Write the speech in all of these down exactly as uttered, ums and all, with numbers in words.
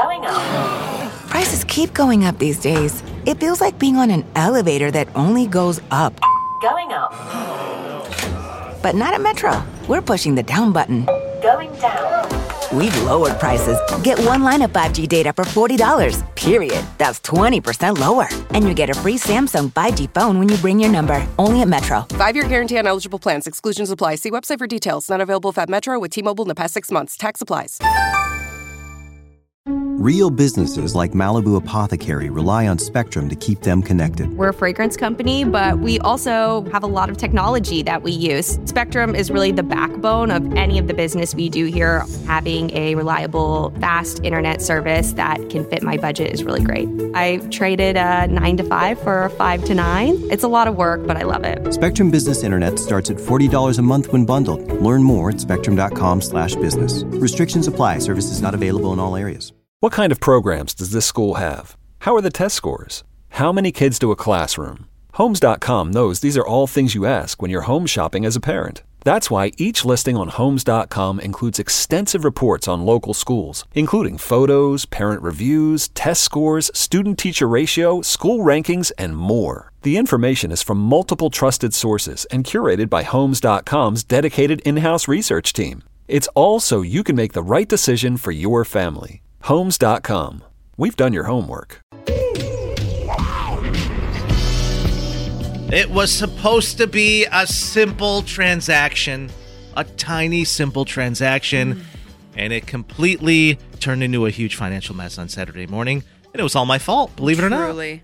Going up. Prices keep going up these days. It feels like being on an elevator that only goes up. Going up. But not at Metro. We're pushing the down button. Going down. We've lowered prices. Get one line of five G data for forty dollars, period. That's twenty percent lower. And you get a free Samsung five G phone when you bring your number. Only at Metro. Five-year guarantee on eligible plans. Exclusions apply. See website for details. Not available if at Metro with T-Mobile in the past six months. Tax applies. Real businesses like Malibu Apothecary rely on Spectrum to keep them connected. We're a fragrance company, but we also have a lot of technology that we use. Spectrum is really the backbone of any of the business we do here. Having a reliable, fast internet service that can fit my budget is really great. I traded a nine to five for a five to nine. It's a lot of work, but I love it. Spectrum Business Internet starts at forty dollars a month when bundled. Learn more at spectrum.com slash business. Restrictions apply. Services not available in all areas. What kind of programs does this school have? How are the test scores? How many kids do a classroom? Homes dot com knows these are all things you ask when you're home shopping as a parent. That's why each listing on Homes dot com includes extensive reports on local schools, including photos, parent reviews, test scores, student-teacher ratio, school rankings, and more. The information is from multiple trusted sources and curated by Homes dot com's dedicated in-house research team. It's all so you can make the right decision for your family. Homes dot com. We've done your homework. It was supposed to be a simple transaction, a tiny, simple transaction, mm. and it completely turned into a huge financial mess on Saturday morning, and it was all my fault, believe it or not. Truly.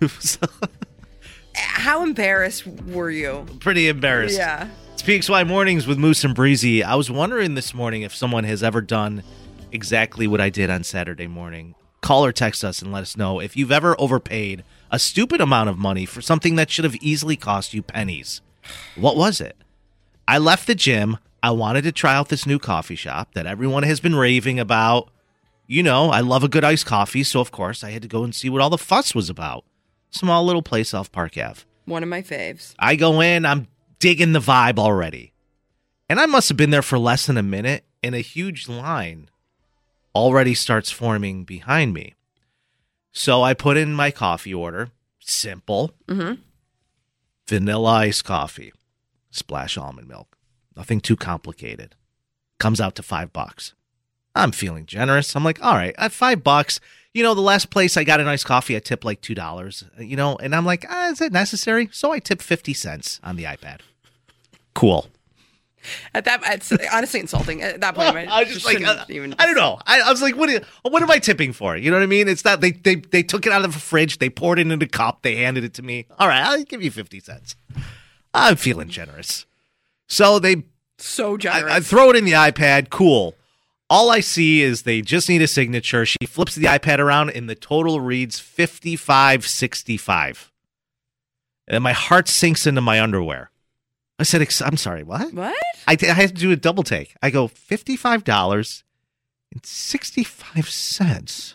How embarrassed were you? Pretty embarrassed. Yeah. It's P X Y Mornings with Moose and Breezy. I was wondering this morning if someone has ever done exactly what I did on Saturday morning. Call or text us and let us know if you've ever overpaid a stupid amount of money for something that should have easily cost you pennies. What was it? I left the gym. I wanted to try out this new coffee shop that everyone has been raving about. You know, I love a good iced coffee, so of course I had to go and see what all the fuss was about. Small little place off Park Avenue. One of my faves. I go in, I'm digging the vibe already. And I must have been there for less than a minute, and a huge line already starts forming behind me. So I put in my coffee order. Simple. Mm-hmm. Vanilla iced coffee. Splash almond milk. Nothing too complicated. Comes out to five bucks. I'm feeling generous. I'm like, all right, at five bucks, you know, the last place I got an iced coffee, I tipped like two dollars, you know, and I'm like, ah, is it necessary? So I tipped fifty cents on the iPad. Cool. At that, it's honestly insulting. At that point, I was just like, uh, even... I don't know. I, I was like, what? Are you, what am I tipping for? You know what I mean? It's not they, they they took it out of the fridge, they poured it in a cup, they handed it to me. All right, I'll give you fifty cents. I'm feeling generous. So they so generous. I, I throw it in the iPad. Cool. All I see is they just need a signature. She flips the iPad around, and the total reads fifty-five sixty-five. And my heart sinks into my underwear. I said, I'm sorry, what? What? I, I had to do a double take. I go, fifty-five dollars and sixty-five cents.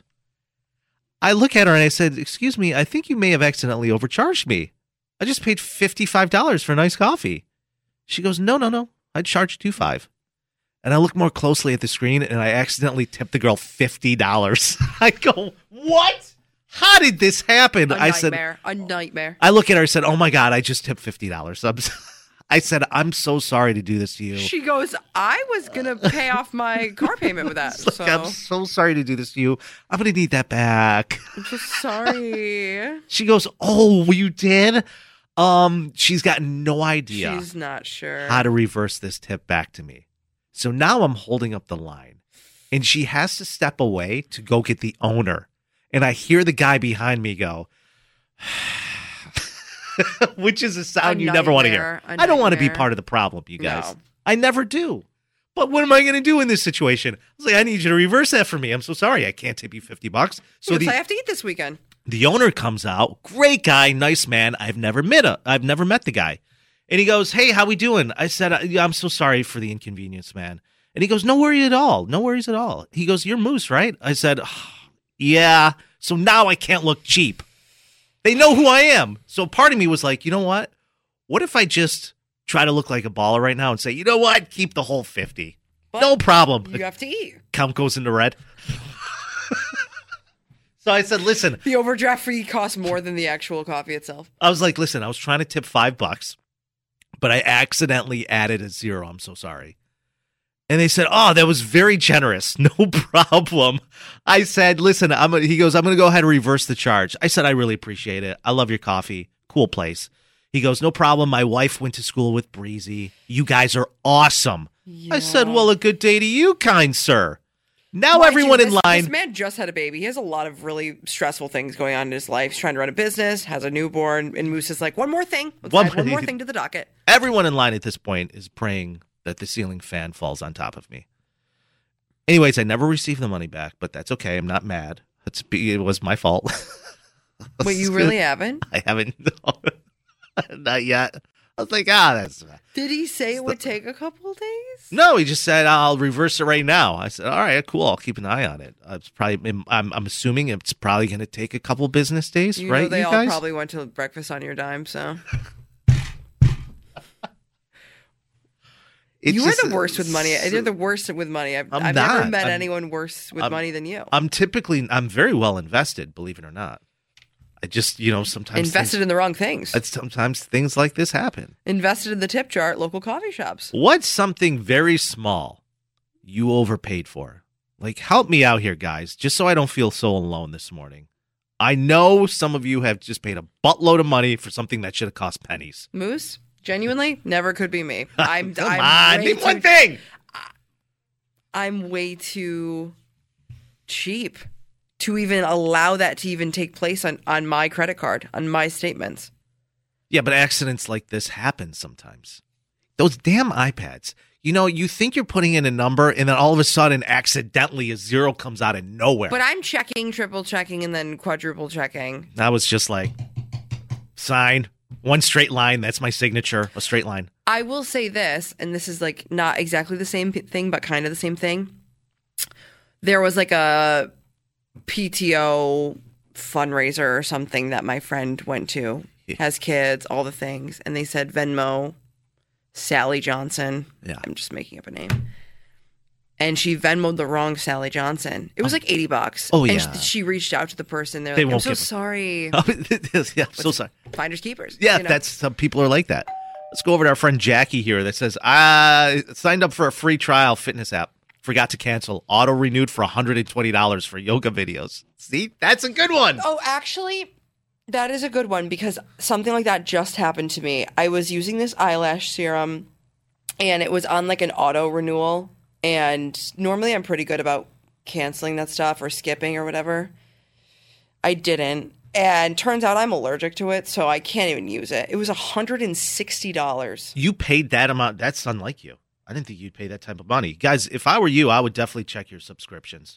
I look at her and I said, excuse me, I think you may have accidentally overcharged me. I just paid fifty-five dollars for a nice coffee. She goes, no, no, no. I charged you five. And I look more closely at the screen and I accidentally tipped the girl fifty dollars. I go, what? How did this happen? A I nightmare. said, a nightmare. I look at her and said, oh my God, I just tipped fifty dollars. I'm I said, I'm so sorry to do this to you. She goes, I was going to pay off my car payment with that. Like, so. I'm so sorry to do this to you. I'm going to need that back. I'm just sorry. She goes, oh, you did? Um, she's got no idea. She's not sure how to reverse this tip back to me. So now I'm holding up the line, and she has to step away to go get the owner. And I hear the guy behind me go, which is a sound a you never want to hear. I don't want to be part of the problem, you guys. No. I never do. But what am I going to do in this situation? I was like, I need you to reverse that for me. I'm so sorry. I can't tip you fifty bucks. So yes, the, I have to eat this weekend. The owner comes out. Great guy, nice man. I've never met a, I've never met the guy. And he goes, hey, how we doing? I said, I'm so sorry for the inconvenience, man. And he goes, no worries at all. No worries at all. He goes, you're Moose, right? I said, oh, yeah. So now I can't look cheap. They know who I am. So part of me was like, you know what? What if I just try to look like a baller right now and say, you know what? Keep the whole fifty. But no problem. You have to eat. Count goes into red. So I said, listen. The overdraft fee costs more than the actual coffee itself. I was like, listen, I was trying to tip five bucks, but I accidentally added a zero. I'm so sorry. And they said, oh, that was very generous. No problem. I said, listen, I'm gonna, he goes, I'm going to go ahead and reverse the charge. I said, I really appreciate it. I love your coffee. Cool place. He goes, no problem. My wife went to school with Breezy. You guys are awesome. Yeah. I said, well, a good day to you, kind sir. Now Mind everyone you, in this, line. This man just had a baby. He has a lot of really stressful things going on in his life. He's trying to run a business, has a newborn, and Moose is like, one more thing. Let's One add one more- more thing to the docket. Everyone in line at this point is praying that the ceiling fan falls on top of me. Anyways, I never received the money back, but that's okay. I'm not mad. It's, it was my fault. Wait, you really haven't? I haven't. Not yet. I was like, ah, that's... Did he say it would take a couple days? No, he just said, I'll reverse it right now. I said, all right, cool. I'll keep an eye on it. It's probably, I'm, I'm assuming it's probably going to take a couple business days, You right, know they you all guys? probably went to breakfast on your dime, so... It's you just- are the worst with money. You're the worst with money. I've, I'm I've never not. met I'm- anyone worse with I'm- money than you. I'm typically, I'm very well invested, believe it or not. I just, you know, sometimes... Invested things, in the wrong things. it's- Sometimes things like this happen. Invested in the tip jar at local coffee shops. What's something very small you overpaid for? Like, help me out here, guys, just so I don't feel so alone this morning. I know some of you have just paid a buttload of money for something that should have cost pennies. Moose, genuinely, never could be me. I'm, Come I'm on, way name too- one thing. I'm way too cheap to even allow that to even take place on, on my credit card, on my statements. Yeah, but accidents like this happen sometimes. Those damn iPads. You know, you think you're putting in a number, and then all of a sudden, accidentally, a zero comes out of nowhere. But I'm checking, triple checking, and then quadruple checking. I was just like, sign, one straight line. That's my signature, a straight line. I will say this, and this is like not exactly the same p- thing, but kind of the same thing. There was like a P T O fundraiser or something that my friend went to, has kids, all the things, and they said Venmo Sally Johnson. Yeah. I'm just making up a name. And she Venmoed the wrong Sally Johnson. It was like eighty bucks. Oh, and yeah. she, she reached out to the person. They're They like, I'm won't so give it. sorry. Oh, yeah, I'm so sorry. Finders keepers. Yeah, you know? that's some people are like that. Let's go over to our friend Jackie here that says, I signed up for a free trial fitness app. Forgot to cancel. Auto renewed for one hundred twenty dollars for yoga videos. See, that's a good one. Oh, actually, that is a good one because something like that just happened to me. I was using this eyelash serum and it was on like an auto renewal. And normally I'm pretty good about canceling that stuff or skipping or whatever. I didn't. And turns out I'm allergic to it, so I can't even use it. It was one hundred sixty dollars. You paid that amount. That's unlike you. I didn't think you'd pay that type of money. Guys, if I were you, I would definitely check your subscriptions.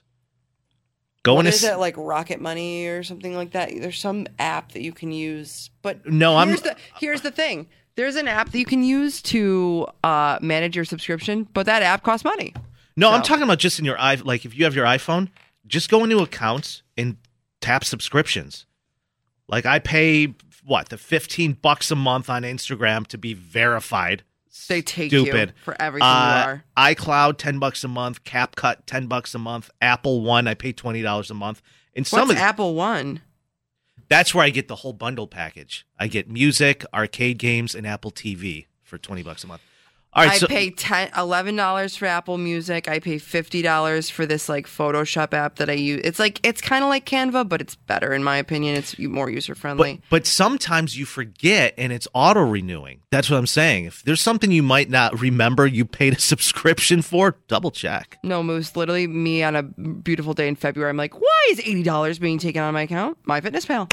Go What in a is s- it, like Rocket Money or something like that? There's some app that you can use. But No, I'm- here's the, here's the thing. There's an app that you can use to uh, manage your subscription, but that app costs money. No, I'm So- talking about just in your i like if you have your iPhone, just go into accounts and tap subscriptions. Like I pay what, the fifteen bucks a month on Instagram to be verified. They take Stupid. you for everything Uh, you are. iCloud ten bucks a month, CapCut ten bucks a month, Apple One I pay twenty dollars a month. And some What's of the, Apple One? that's where I get the whole bundle package. I get music, arcade games, and Apple T V for twenty bucks a month. All right, I so pay ten, eleven dollars for Apple Music. I pay fifty dollars for this like Photoshop app that I use. It's like it's kind of like Canva, but it's better in my opinion. It's more user But friendly. but sometimes you forget and it's auto renewing. That's what I'm saying. If there's something you might not remember you paid a subscription for, double check. No, Moose. Literally, me on a beautiful day in February, I'm like, why is eighty dollars being taken out of my account? MyFitnessPal.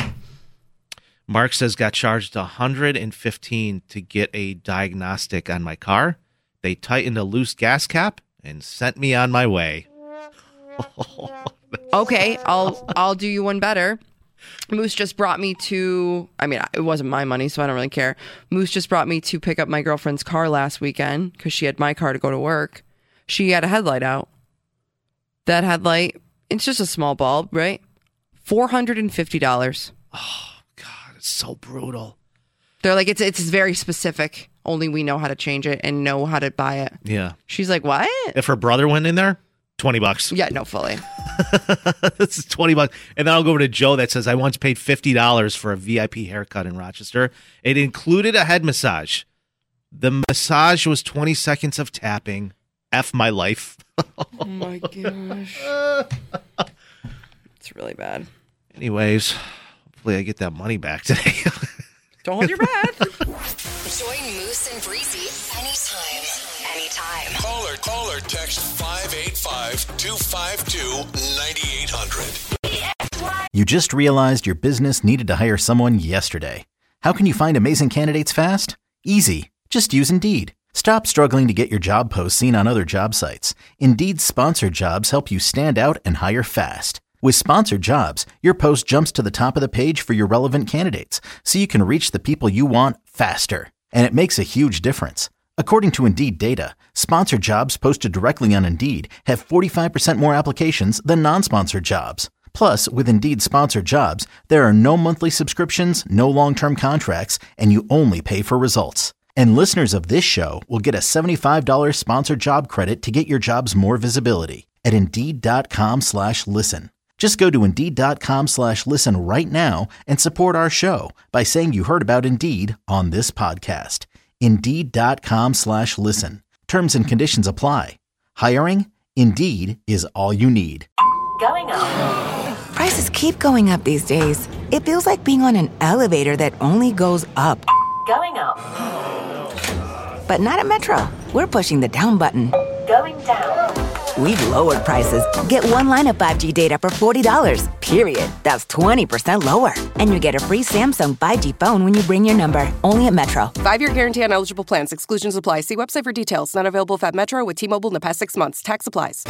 Mark says got charged one hundred fifteen to get a diagnostic on my car. They tightened a loose gas cap and sent me on my way. Okay, I'll I'll do you one better. Moose just brought me to, I mean, it wasn't my money, so I don't really care. Moose just brought me to pick up my girlfriend's car last weekend because she had my car to go to work. She had a headlight out. That headlight, it's just a small bulb, right? four hundred fifty dollars. God, it's so brutal. They're like, it's it's very specific. Only we know how to change it and know how to buy it. Yeah. She's like, what? If her brother went in there, twenty bucks. Yeah, no, fully. This is twenty bucks. And then I'll go over to Joe that says, I once paid fifty dollars for a V I P haircut in Rochester. It included a head massage. The massage was twenty seconds of tapping. F my life. Oh my gosh. It's really bad. Anyways, hopefully I get that money back today. Don't hold your breath. Join Moose and Breezy anytime. Anytime. Call or, call or text five eight five, two five two, nine eight hundred. You just realized your business needed to hire someone yesterday. How can you find amazing candidates fast? Easy. Just use Indeed. Stop struggling to get your job posts seen on other job sites. Indeed's sponsored jobs help you stand out and hire fast. With sponsored jobs, your post jumps to the top of the page for your relevant candidates, so you can reach the people you want faster. And it makes a huge difference. According to Indeed data, sponsored jobs posted directly on Indeed have forty-five percent more applications than non-sponsored jobs. Plus, with Indeed sponsored jobs, there are no monthly subscriptions, no long-term contracts, and you only pay for results. And listeners of this show will get a seventy-five dollars sponsored job credit to get your jobs more visibility at Indeed.com slash listen. Just go to Indeed.com slash listen right now and support our show by saying you heard about Indeed on this podcast. Indeed.com slash listen. Terms and conditions apply. Hiring? Indeed is all you need. Going up. Prices keep going up these days. It feels like being on an elevator that only goes up. Going up. But not at Metro. We're pushing the down button. Going down. We've lowered prices. Get one line of five G data for forty dollars, period. That's twenty percent lower. And you get a free Samsung five G phone when you bring your number. Only at Metro. Five-year guarantee on eligible plans. Exclusions apply. See website for details. Not available if at Metro with T-Mobile in the past six months. Tax applies.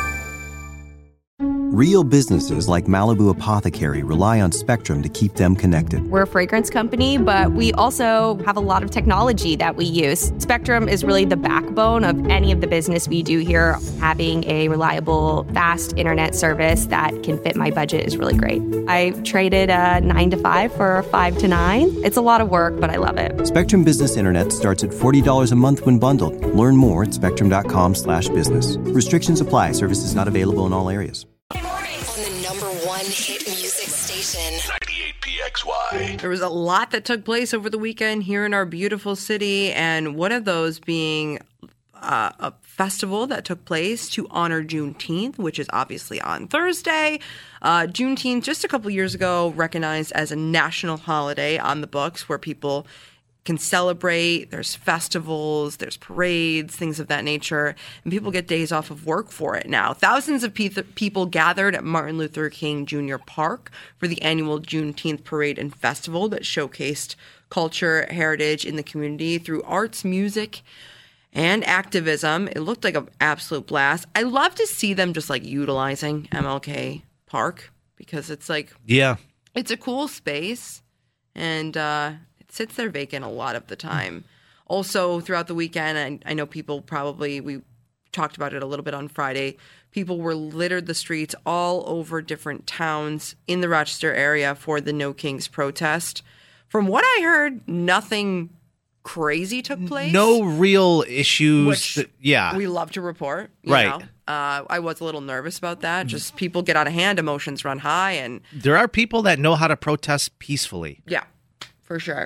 Real businesses like Malibu Apothecary rely on Spectrum to keep them connected. We're a fragrance company, but we also have a lot of technology that we use. Spectrum is really the backbone of any of the business we do here. Having a reliable, fast internet service that can fit my budget is really great. I traded a nine to five for a five to nine. It's a lot of work, but I love it. Spectrum Business Internet starts at forty dollars a month when bundled. Learn more at spectrum.com slash business. Restrictions apply. Services not available in all areas. On the number one hit music station. ninety-eight P X Y. There was a lot that took place over the weekend here in our beautiful city, and one of those being uh, a festival that took place to honor Juneteenth, which is obviously on Thursday. Uh, Juneteenth, just a couple years ago, recognized as a national holiday on the books where people can celebrate. There's festivals, there's parades, things of that nature, and people get days off of work for it now. Thousands of pe- people gathered at Martin Luther King Junior Park for the annual Juneteenth parade and festival that showcased culture, heritage in the community through arts, music, and activism. It looked like an absolute blast. I love to see them just like utilizing M L K Park because it's like, Yeah. it's a cool space, and uh, sits there vacant a lot of the time. Also, throughout the weekend, and I know people probably, we talked about it a little bit on Friday, people were littered the streets all over different towns in the Rochester area for the No Kings protest. From what I heard, nothing crazy took place. No real issues. Which that- yeah. we love to report. You Right. know? Uh, I was a little nervous about that. Just people get out of hand, emotions run high, and There are people that know how to protest peacefully. yeah, for sure.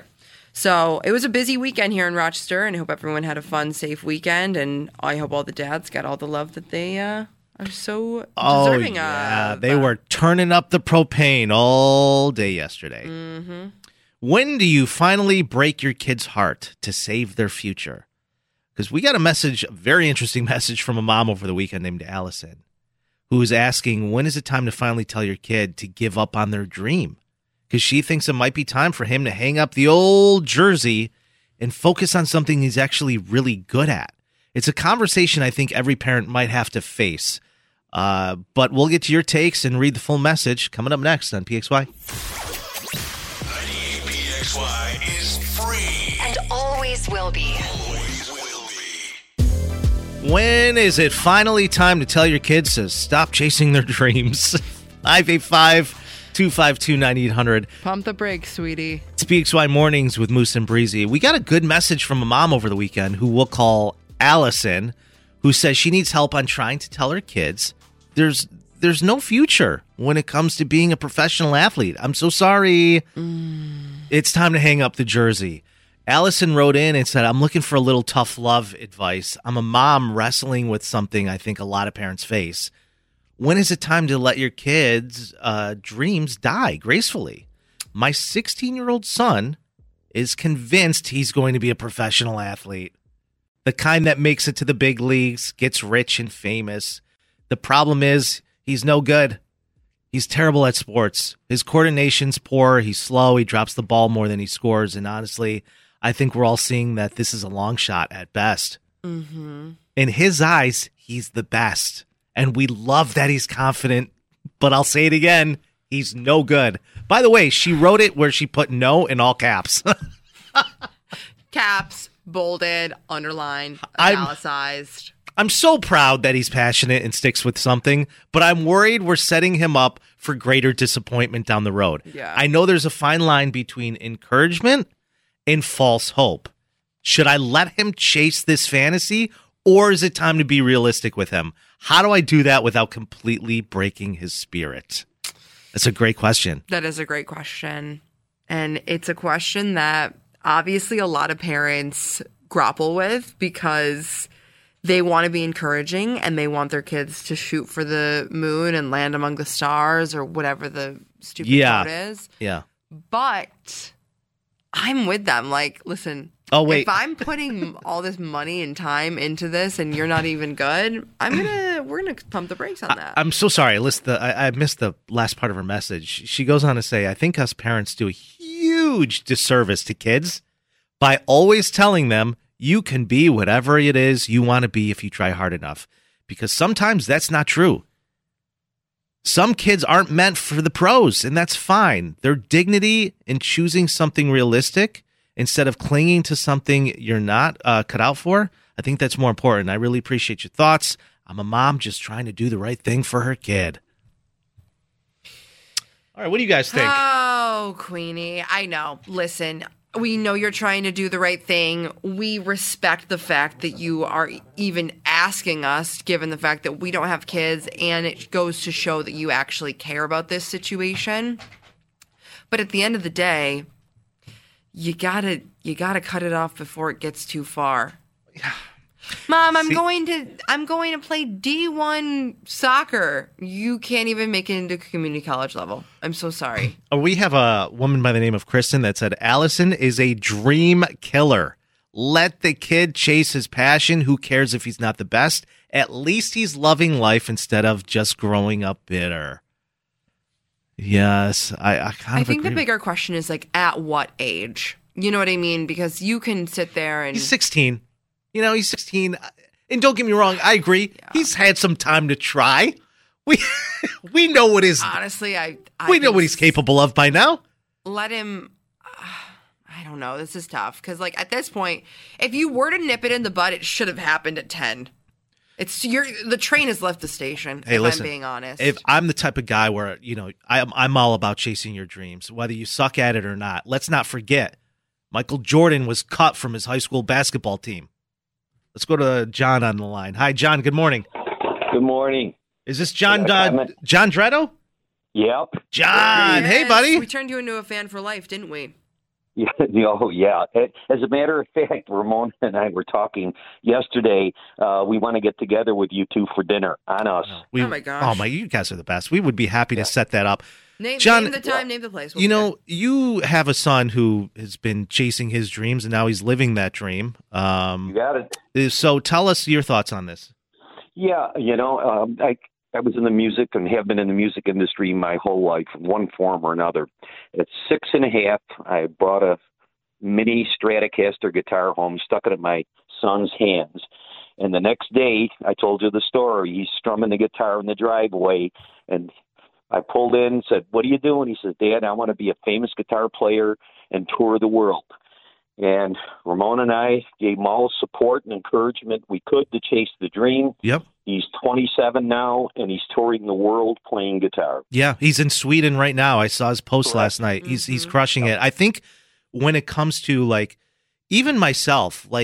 So it was a busy weekend here in Rochester, and I hope everyone had a fun, safe weekend. And I hope all the dads got all the love that they uh, are so Oh, deserving yeah. of. They were turning up the propane all day yesterday. Mm-hmm. When do you finally break your kid's heart to save their future? Because we got a message, a very interesting message from a mom over the weekend named Allison, who was asking, when is it time to finally tell your kid to give up on their dream? Because she thinks it might be time for him to hang up the old jersey and focus on something he's actually really good at. It's a conversation I think every parent might have to face. Uh, but we'll get to your takes and read the full message coming up next on P X Y. ninety-eight P X Y is free. And always will be. Always will be. When is it finally time to tell your kids to stop chasing their dreams? five eight five, two five two, nine eight hundred. Pump the brakes, sweetie. It's P X Y Mornings with Moose and Breezy. We got a good message from a mom over the weekend who we'll call Allison, who says she needs help on trying to tell her kids there's there's no future when it comes to being a professional athlete. I'm so sorry. Mm. It's time to hang up the jersey. Allison wrote in and said, I'm looking for a little tough love advice. I'm a mom wrestling with something I think a lot of parents face. When is it time to let your kids' uh, dreams die gracefully? My sixteen-year-old son is convinced he's going to be a professional athlete. The kind that makes it to the big leagues, gets rich and famous. The problem is he's no good. He's terrible at sports. His coordination's poor. He's slow. He drops the ball more than he scores. And honestly, I think we're all seeing that this is a long shot at best. Mm-hmm. In his eyes, he's the best. And we love that he's confident. But I'll say it again. He's no good. By the way, she wrote it where she put no in all caps. Caps, bolded, underlined, italicized. I'm, I'm so proud that he's passionate and sticks with something, but I'm worried we're setting him up for greater disappointment down the road. Yeah. I know there's a fine line between encouragement and false hope. Should I let him chase this fantasy, or is it time to be realistic with him? How do I do that without completely breaking his spirit? That's a great question. That is a great question. And it's a question that obviously a lot of parents grapple with because they want to be encouraging and they want their kids to shoot for the moon and land among the stars or whatever the stupid yeah. quote is. Yeah. But I'm with them. Like, listen, oh, wait. if I'm putting all this money and time into this and you're not even good, I'm gonna we're gonna pump the brakes on that. I, I'm so sorry. I, list the, I, I missed the last part of her message. She goes on to say, I think us parents do a huge disservice to kids by always telling them you can be whatever it is you want to be if you try hard enough. Because sometimes that's not true. Some kids aren't meant for the pros, and that's fine. Their dignity in choosing something realistic instead of clinging to something you're not uh, cut out for, I think that's more important. I really appreciate your thoughts. I'm a mom just trying to do the right thing for her kid. All right, what do you guys think? Oh, Queenie, I know. Listen, we know you're trying to do the right thing. We respect the fact that you are even asking us, given the fact that we don't have kids, and it goes to show that you actually care about this situation. But at the end of the day, you gotta you gotta cut it off before it gets too far. Mom, I'm See, going to I'm going to play D one soccer. You can't even make it into community college level. I'm so sorry. We have a woman by the name of Kristen that said, Allison is a dream killer. Let the kid chase his passion. Who cares if he's not the best? At least he's loving life instead of just growing up bitter. Yes, I, I kind I of think agree. The bigger question is, like, at what age? You know what I mean? Because you can sit there and... He's sixteen. You know, he's sixteen. And don't get me wrong, I agree. Yeah. He's had some time to try. We we know what his... Honestly, I... I we know what he's capable of by now. Let him... Uh, I don't know. This is tough. Because, like, at this point, if you were to nip it in the bud, it should have happened at ten. It's you're, the train has left the station, hey, if listen, I'm being honest. If I'm the type of guy where, you know, I'm, I'm all about chasing your dreams, whether you suck at it or not. Let's not forget, Michael Jordan was cut from his high school basketball team. Let's go to John on the line. Hi, John. Good morning. Good morning. Is this John uh, John Dretto? Yep. John, yes, hey, buddy. We turned you into a fan for life, didn't we? Yeah, oh, yeah. As a matter of fact, Ramona and I were talking yesterday. Uh, we want to get together with you two for dinner on us. We, oh, my gosh. Oh, my, you guys are the best. We would be happy yeah. to set that up. Name, John, name the time, name the place. We'll you know, you have a son who has been chasing his dreams, and now he's living that dream. Um, you got it. So tell us your thoughts on this. Yeah, you know, um, I I was in the music and have been in the music industry my whole life, in one form or another. At six and a half, I brought a mini Stratocaster guitar home, stuck it in my son's hands. And the next day, I told you the story. He's strumming the guitar in the driveway, and I pulled in and said, what are you doing? He says, Dad, I want to be a famous guitar player and tour the world. And Ramona and I gave him all the support and encouragement we could to chase the dream. Yep. He's twenty-seven now, and he's touring the world playing guitar. Yeah, he's in Sweden right now. I saw his post Correct. last night. He's Mm-hmm. he's crushing it. I think when it comes to, like, even myself, like,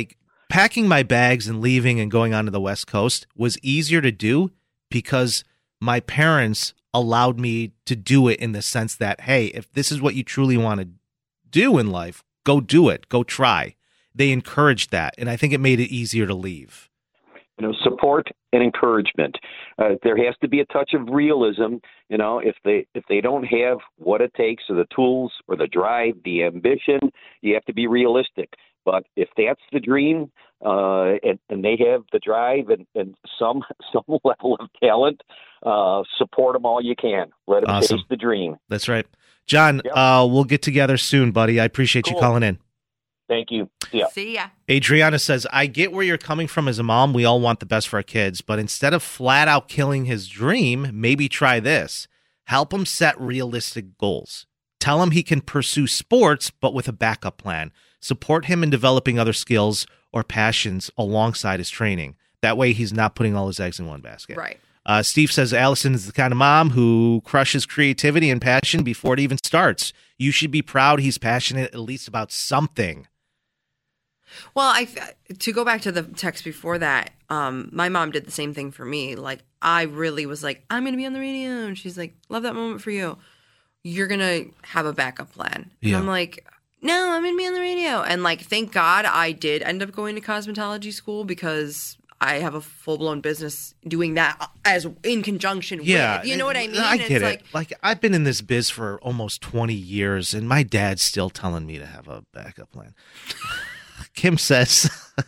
packing my bags and leaving and going on to the West Coast was easier to do because my parents allowed me to do it in the sense that, hey, if this is what you truly want to do in life, go do it, go try. They encouraged that, and I think it made it easier to leave. You know, support and encouragement. Uh, there has to be a touch of realism. You know, if they if they don't have what it takes, or the tools, or the drive, the ambition, you have to be realistic. But if that's the dream, uh, and, and they have the drive and, and some some level of talent, uh, support them all you can. Let them Awesome. chase the dream. That's right. John, Yep. uh, we'll get together soon, buddy. I appreciate Cool. you calling in. Thank you. Yeah. See ya. Adriana says, I get where you're coming from as a mom. We all want the best for our kids, but instead of flat out killing his dream, maybe try this. Help him set realistic goals. Tell him he can pursue sports, but with a backup plan. Support him in developing other skills or passions alongside his training. That way he's not putting all his eggs in one basket. Right. Uh, Steve says, Allison is the kind of mom who crushes creativity and passion before it even starts. You should be proud he's passionate at least about something. Well, I to go back to the text before that, um, my mom did the same thing for me. Like, I really was like, I'm going to be on the radio. And she's like, love that moment for you. You're going to have a backup plan. Yeah. And I'm like, no, I'm going to be on the radio. And like, thank God I did end up going to cosmetology school because I have a full-blown business doing that as in conjunction Yeah, with, you know what I mean? I It's get it. like, Like, I've been in this biz for almost twenty years, and my dad's still telling me to have a backup plan. Kim says,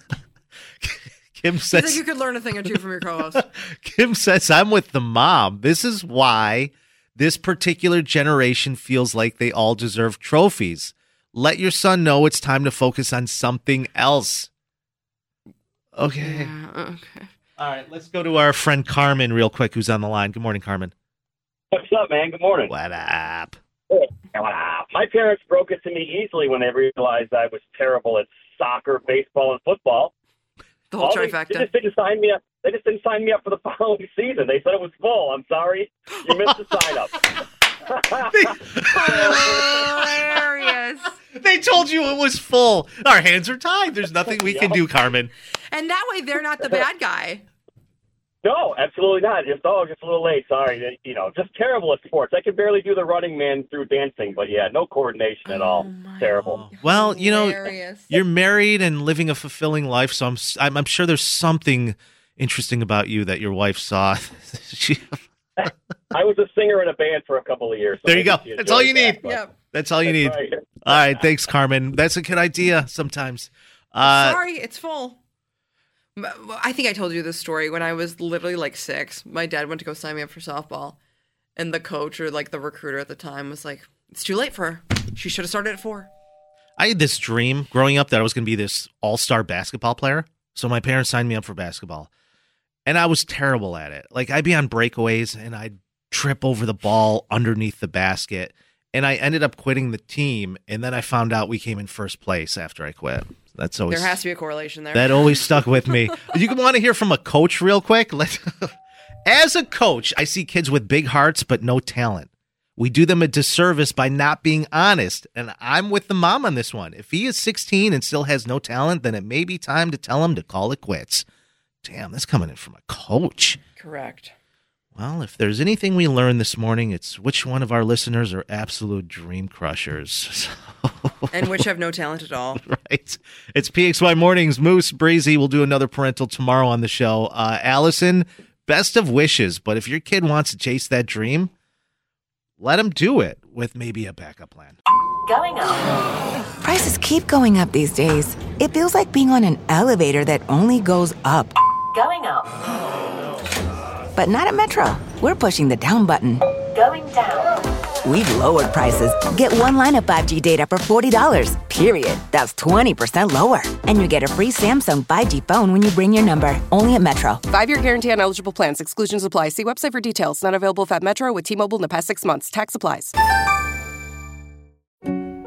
Kim he's says, like, you could learn a thing or two from your co-host. Kim says, I'm with the mom. This is why this particular generation feels like they all deserve trophies. Let your son know it's time to focus on something else. Okay. Yeah, okay. All right, let's go to our friend Carmen real quick, who's on the line. Good morning, Carmen. What's up, man? Good morning. What up? My parents broke it to me easily when they realized I was terrible at soccer, baseball, and football. The whole All they, trifecta. they just didn't sign me up. They just didn't sign me up for the following season. They said it was full. I'm sorry, you missed the sign up. Hilarious. They told you it was full. Our hands are tied. There's nothing we can do, Carmen. And that way they're not the bad guy. No, absolutely not. Just oh, just a little late. Sorry. You know, just terrible at sports. I could barely do the running man through dancing, but yeah, no coordination at all. Terrible. Well, you know, Hilarious. you're married and living a fulfilling life, so I'm I'm, I'm sure there's something interesting about you that your wife saw. she, I was a singer in a band for a couple of years. So there you go. maybe she That's all you enjoyed need. that, but- Yep. That's all you need. That's right. All right, thanks, Carmen. That's a good idea sometimes. Uh, Sorry, it's full. M- I think I told you this story when I was literally like six. My dad went to go sign me up for softball, and the coach or like the recruiter at the time was like, "It's too late for her. She should have started at four." I had this dream growing up that I was going to be this all-star basketball player. So my parents signed me up for basketball. And I was terrible at it. Like, I'd be on breakaways and I'd trip over the ball underneath the basket. And I ended up quitting the team. And then I found out we came in first place after I quit. That's always There has to be a correlation there. that always stuck with me. You can want to hear from a coach real quick. Let- As a coach, I see kids with big hearts but no talent. We do them a disservice by not being honest. And I'm with the mom on this one. If he is sixteen and still has no talent, then it may be time to tell him to call it quits. Damn, that's coming in from a coach. Correct. Well, if there's anything we learned this morning, it's which one of our listeners are absolute dream crushers. And which have no talent at all. Right. It's P X Y Mornings. Moose, Breezy. We'll do another parental tomorrow on the show. Uh, Allison, best of wishes. But if your kid wants to chase that dream, let him do it with maybe a backup plan. Going up. Prices keep going up these days. It feels like being on an elevator that only goes up. Going up. But not at Metro. We're pushing the down button. Going down. We've lowered prices. Get one line of five G data for forty dollars, period. That's twenty percent lower. And you get a free Samsung five G phone when you bring your number. Only at Metro. Five-year guarantee on eligible plans. Exclusions apply. See website for details. Not available if at Metro with T-Mobile in the past six months. Tax applies.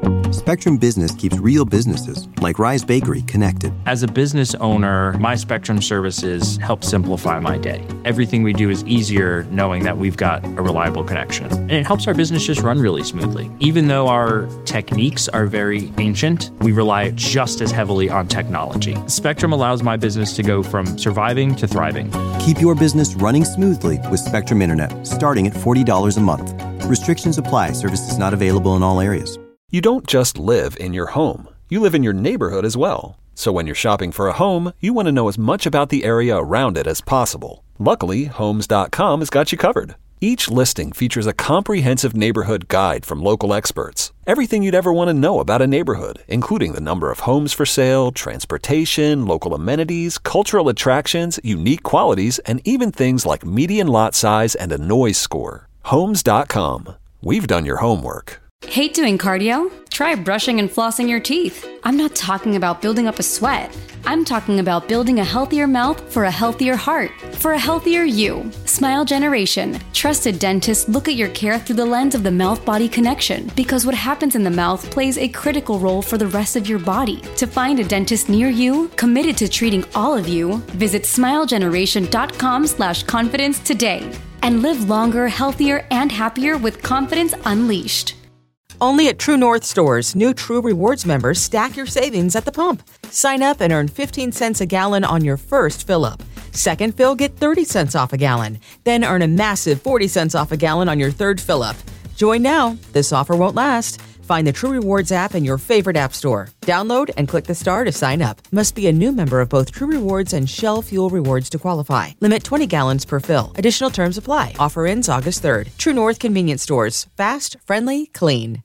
Spectrum Business keeps real businesses, like Rise Bakery, connected. As a business owner, my Spectrum services help simplify my day. Everything we do is easier knowing that we've got a reliable connection. And it helps our business just run really smoothly. Even though our techniques are very ancient, we rely just as heavily on technology. Spectrum allows my business to go from surviving to thriving. Keep your business running smoothly with Spectrum Internet, starting at forty dollars a month. Restrictions apply. Services not available in all areas. You don't just live in your home. You live in your neighborhood as well. So when you're shopping for a home, you want to know as much about the area around it as possible. Luckily, Homes dot com has got you covered. Each listing features a comprehensive neighborhood guide from local experts. Everything you'd ever want to know about a neighborhood, including the number of homes for sale, transportation, local amenities, cultural attractions, unique qualities, and even things like median lot size and a noise score. Homes dot com. We've done your homework. Hate doing cardio? Try brushing and flossing your teeth. I'm not talking about building up a sweat. I'm talking about building a healthier mouth for a healthier heart, for a healthier you. Smile Generation. Trusted dentists look at your care through the lens of the mouth-body connection, because what happens in the mouth plays a critical role for the rest of your body. To find a dentist near you, committed to treating all of you, visit smilegeneration.com slash confidence today. And live longer, healthier, and happier with confidence unleashed. Only at True North stores, new True Rewards members stack your savings at the pump. Sign up and earn fifteen cents a gallon on your first fill-up. Second fill, get thirty cents off a gallon. Then earn a massive forty cents off a gallon on your third fill-up. Join now. This offer won't last. Find the True Rewards app in your favorite app store. Download and click the star to sign up. Must be a new member of both True Rewards and Shell Fuel Rewards to qualify. Limit twenty gallons per fill. Additional terms apply. Offer ends August third. True North Convenience Stores. Fast, friendly, clean.